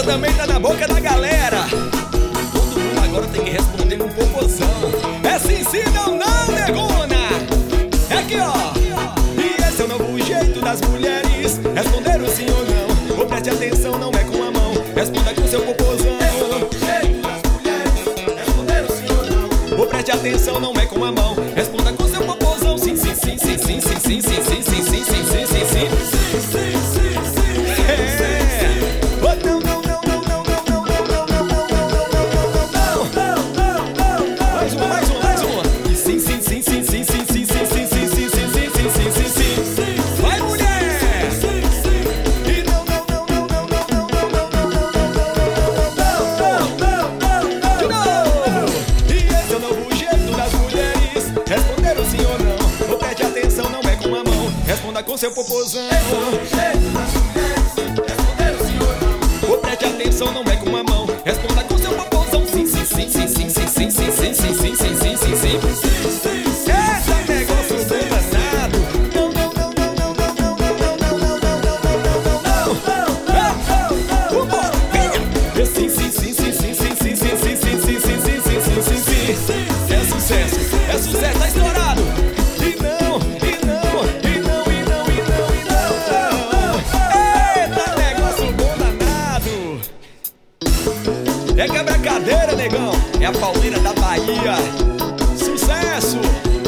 também tá na boca da galera. Todo mundo agora tem que responder com popozão. É sim, sim, não, não, negona. É aqui, ó. E esse é o novo jeito das mulheres responder o sim ou não. Ou preste atenção, não é com a mão, responda com seu popozão. Esse é o novo jeito das mulheres responder o sim ou não. Ou preste atenção, não é com a mão, responda com seu popozão. Sim, sim, sim, sim, sim, sim, sim, sim, sim, sim, sim, sim, sim, sim, sim. Responda com seu popozão. Ou preste atenção, não é com uma mão, responda com seu popozão. Sim, sim, sim, sim, sim, sim, sim, sim, sim, sim, sim, sim, sim, sim, sim. Esse negócio danado. Não, não, não, não, não, não, não, não, não, não, não, não, não. Sim, sim, sim, sim, sim, sim, sim, sim, sim, sim, sim, sim, sim, sim, sim. É sucesso, tá estourado. É quebra-cadeira, negão. É a pauleira da Bahia. Sucesso!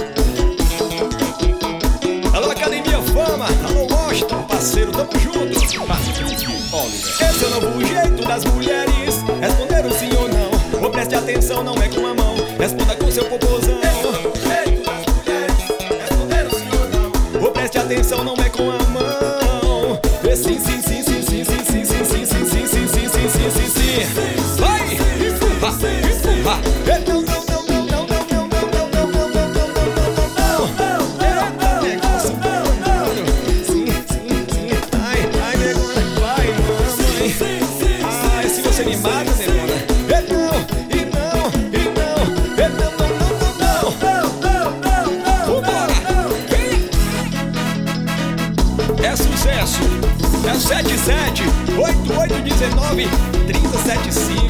Alô, Academia Fama. Alô, Washington, parceiro, tamo junto. Esse é o novo jeito das mulheres responder o sim ou não. Ou preste atenção, não é com a mão, responda com seu popozão. Esse é o novo jeito das mulheres responder o sim ou não. Ou preste atenção, não é com a mão. Sim, sim, sim, sim, sim, sim, sim, sim, sim, sim, sim, sim, sim, sim, sim, sim, sim. Vai! Empurra! Não, não, não, não, não, não, não, não, não, não, não, não, não, não. Negócio danado. Sim, sim, sim. Ai, negona, vai, mamãe. Ai, se você me mata, negona. É sucesso! É 77 8819 3075.